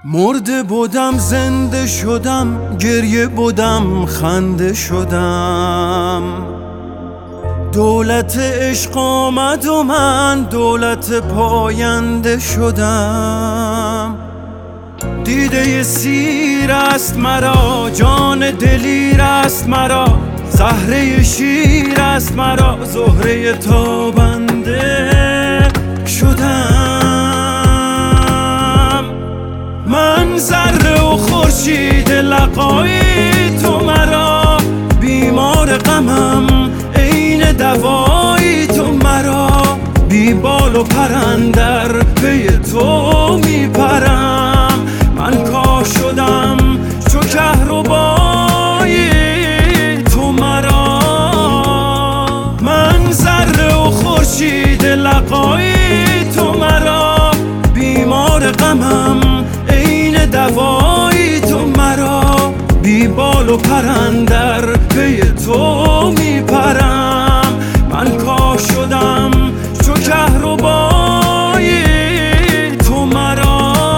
مرده بودم زنده شدم، گریه بودم خنده شدم. دولت عشق آمد و من دولت پاینده شدم. دیده سیر است مرا، جان دلیر است مرا، زهره شیر است مرا، زهره تابنده شدم. من ذره و خورشید لقایی تو مرا، بیمار غمم عین دوایی تو مرا، بی بال و پرندر پی تو میپرم. من کاه شدم چو کهربایی تو مرا. من ذره و خورشید لقایی تو مرا، بیمار غمم عین دوایی تو مرا، بی بال و پرندر پی تو میپرم. من کاه شدم چو کهربایی تو مرا.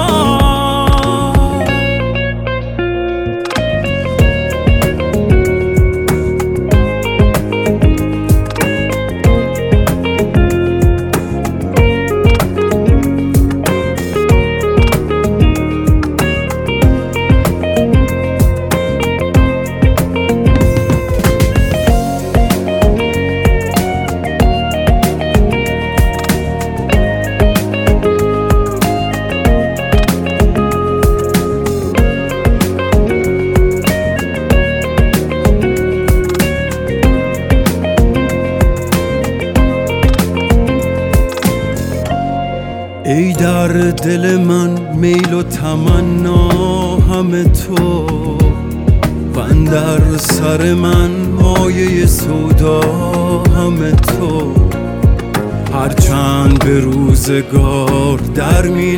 ای در دل من میل و تمنا همه تو، و اندر سر من مایه سودا همه تو. هرچند به روزگار در می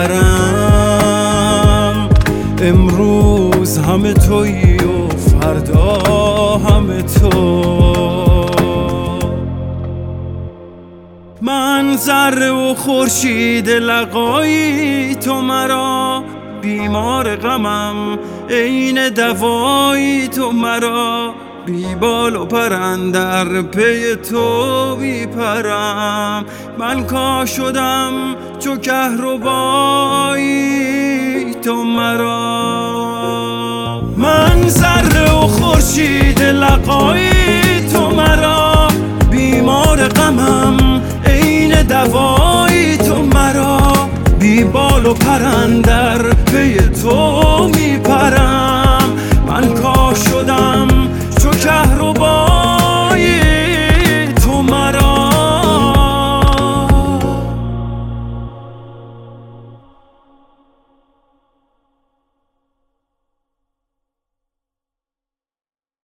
نگرم، امروز همه تویی و فردا همه تو. من ذره و خورشید لقایی تو مرا، بیمار غمم عین دوایی تو مرا، بی بال و پرندر پی تو میپرم. من کاه شدم چو کهربایی تو مرا. من ذره و خورشید لقایی تو مرا، بیمار غمم عین دوایی تو مرا، بی بال و پرندر پی تو